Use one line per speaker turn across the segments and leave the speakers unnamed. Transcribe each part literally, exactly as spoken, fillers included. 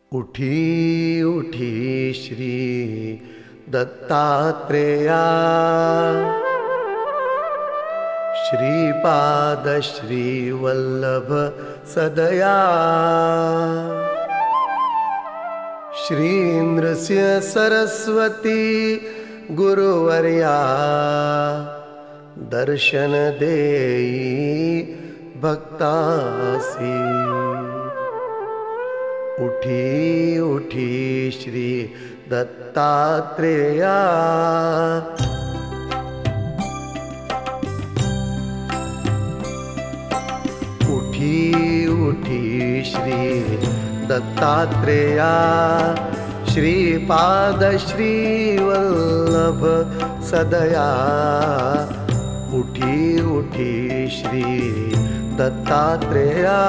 उठी उठी श्री दत्तात्रेया, श्रीपाद श्रीवल्लभ सदया, श्री नृसिंह सरस्वती गुरुवर्या, दर्शन देई भक्तासी। उठी उठी श्री दत्तात्रेया, उठी उठी श्री दत्तात्रेया, श्रीपाद श्रीवल्लभ सदया। उठी उठी श्री दत्तात्रेया,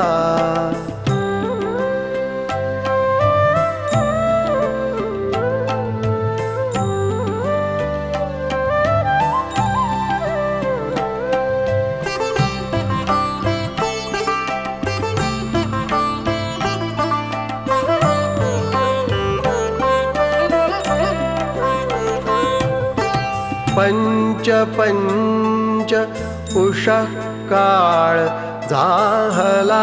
पंच पंच उषः काळ झाला,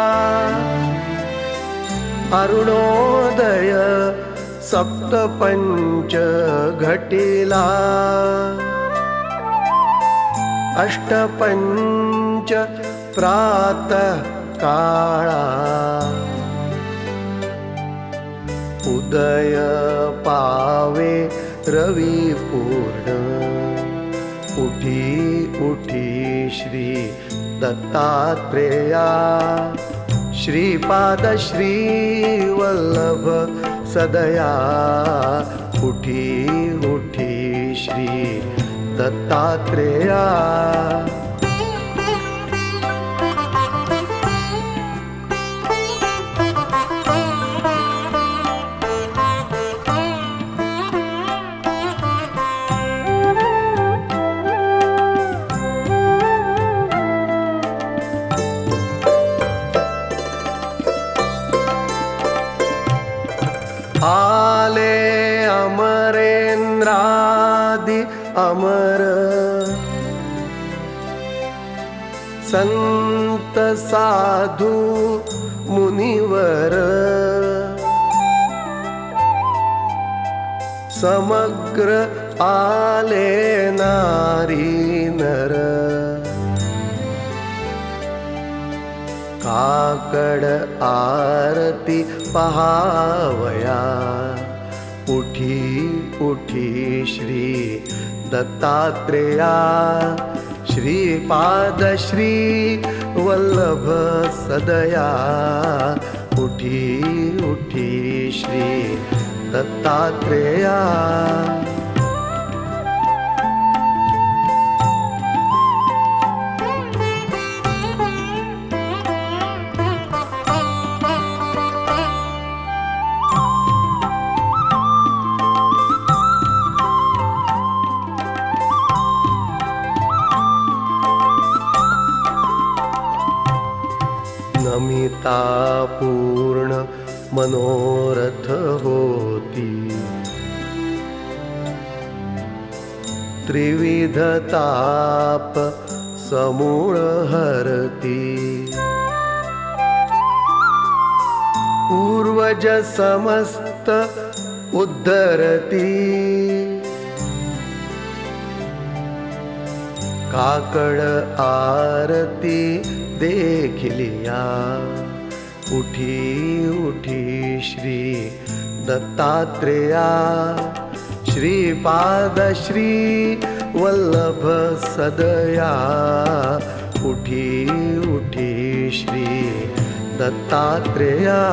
अरुणोदय सप्तपंच घटिला, अष्टपंच प्रातः काळा, उदय पावे रवी पूर्ण। उठी उठी श्री दत्तात्रेया, श्रीपाद श्रीवल्लभ सदया। उठी उठी श्री दत्तात्रेया, आले अमरेंद्रादि अमर, संत साधु मुनिवर, समग्र आले नारी नर, काकड आरती पहावया। उठी उठी श्री दत्तात्रेया, श्रीपाद श्री वल्लभ सदया। उठी उठी श्री दत्तात्रेया, नमिता पूर्ण मनोरथ होती, त्रिविध ताप समूळ हरती, पूर्वज समस्त उद्धरती, काकड आरती देखिलिया। उठी उठी श्री दत्तात्रेया, श्रीपाद श्री वल्लभ सदया। उठी उठी श्री दत्तात्रेया,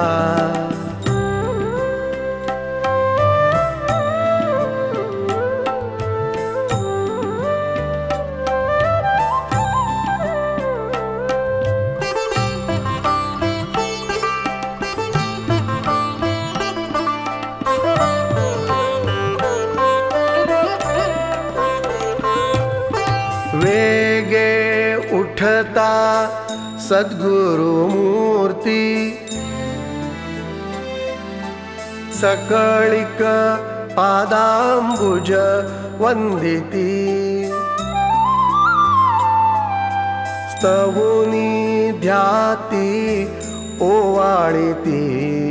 वेगे उठता सद्गुरु मूर्ती, सकळिक पादांबुज वंदिती स्तवुनी ध्याती ओवाळिती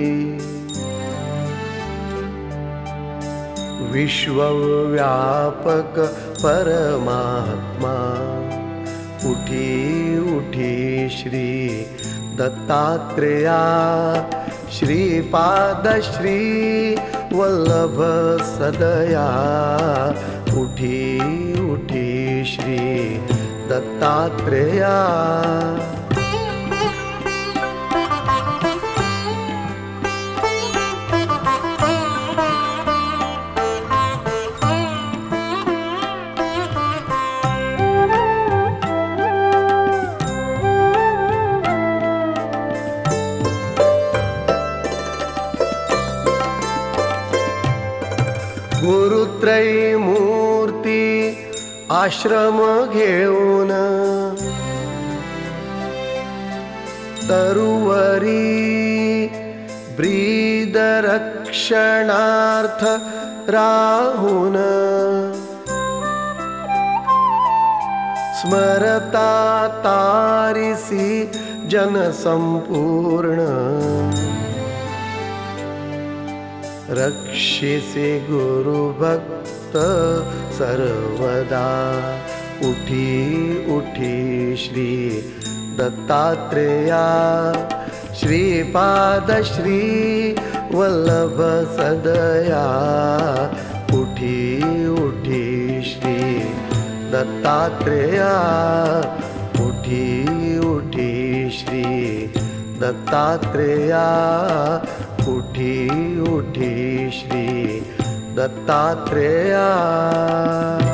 विश्वव्यापक परमात्मा उठी उठी श्री दत्तात्रेया श्रीपाद श्री वल्लभ सदया उठी उठी श्री दत्तात्रेया गुरुत्रयी मूर्ती आश्रम घेऊन तरुवरी ब्रीद रक्षणार्थ राहून स्मरता तारिसी जनसंपूर्ण रक्षिसे गुरुभक्त सर्वदा उठी उठी श्री दत्तात्रेया श्रीपाद श्री वल्लभ सदया उठी उठी श्री दत्तात्रेया उठी उठी श्री दत्तात्रेया उठी उठी श्री दत्तात्रेया।